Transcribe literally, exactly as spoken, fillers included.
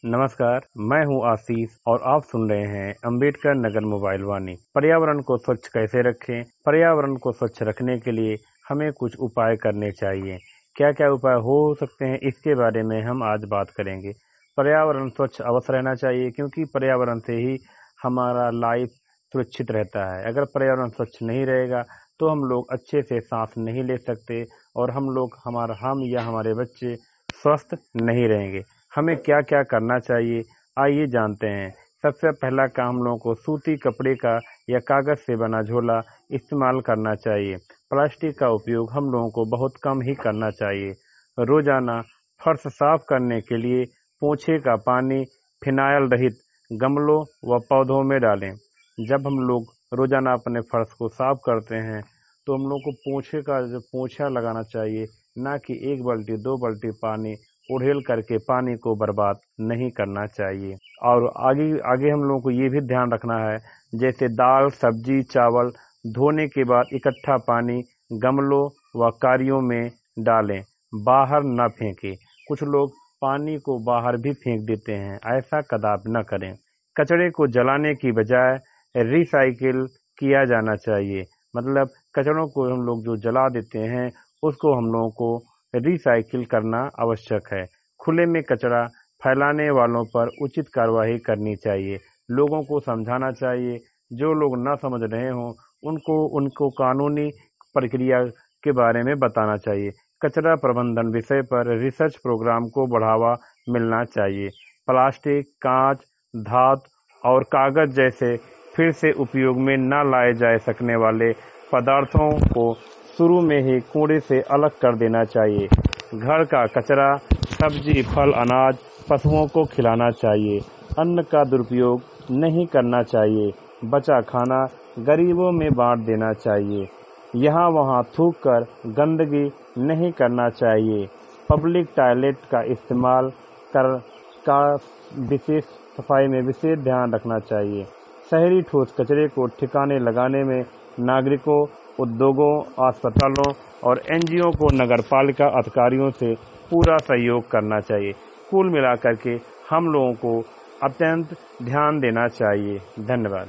नमस्कार, मैं हूं आशीष और आप सुन रहे हैं अंबेडकर नगर मोबाइल वाणी। पर्यावरण को स्वच्छ कैसे रखें? पर्यावरण को स्वच्छ रखने के लिए हमें कुछ उपाय करने चाहिए। क्या क्या उपाय हो सकते हैं, इसके बारे में हम आज बात करेंगे। पर्यावरण स्वच्छ अवश्य रहना चाहिए, क्योंकि पर्यावरण से ही हमारा लाइफ सुरक्षित रहता है। अगर पर्यावरण स्वच्छ नहीं रहेगा तो हम लोग अच्छे से सांस नहीं ले सकते और हम लोग हमारा हम या हमारे बच्चे स्वस्थ नहीं रहेंगे। हमें क्या क्या करना चाहिए, आइए जानते हैं। सबसे पहला काम हम लोगों को सूती कपड़े का या कागज से बना झोला इस्तेमाल करना चाहिए। प्लास्टिक का उपयोग हम लोगों को बहुत कम ही करना चाहिए। रोजाना फर्श साफ करने के लिए पोछे का पानी फिनाइल रहित गमलों व पौधों में डालें। जब हम लोग रोजाना अपने फर्श को साफ करते हैं तो हम लोग को पोछे का जो पोछा लगाना चाहिए, ना कि एक बाल्टी दो बाल्टी पानी उड़ेल करके पानी को बर्बाद नहीं करना चाहिए। और आगे आगे हम लोगों को ये भी ध्यान रखना है, जैसे दाल सब्जी चावल धोने के बाद इकट्ठा पानी गमलों व कारियों में डालें, बाहर न फेंकें। कुछ लोग पानी को बाहर भी फेंक देते हैं, ऐसा कदापि न करें। कचरे को जलाने की बजाय रिसाइकिल किया जाना चाहिए। मतलब कचरों को हम लोग जो जला देते हैं उसको हम लोगों को रिसाइकिल करना आवश्यक है। खुले में कचरा फैलाने वालों पर उचित कार्रवाई करनी चाहिए। लोगों को समझाना चाहिए, जो लोग न समझ रहे हों उनको उनको कानूनी प्रक्रिया के बारे में बताना चाहिए। कचरा प्रबंधन विषय पर रिसर्च प्रोग्राम को बढ़ावा मिलना चाहिए। प्लास्टिक, कांच, धातु और कागज जैसे फिर से उपयोग में न लाए जा सकने वाले पदार्थों को शुरू में ही कूड़े से अलग कर देना चाहिए। घर का कचरा सब्जी फल अनाज पशुओं को खिलाना चाहिए। अन्न का दुरुपयोग नहीं करना चाहिए। बचा खाना गरीबों में बांट देना चाहिए। यहाँ वहाँ थूक कर गंदगी नहीं करना चाहिए। पब्लिक टॉयलेट का इस्तेमाल कर का विशेष सफाई में विशेष ध्यान रखना चाहिए। शहरी ठोस कचरे को ठिकाने लगाने में नागरिकों, उद्योगों, अस्पतालों और एनजीओ को नगरपालिका अधिकारियों से पूरा सहयोग करना चाहिए। कुल मिलाकर के हम लोगों को अत्यंत ध्यान देना चाहिए। धन्यवाद।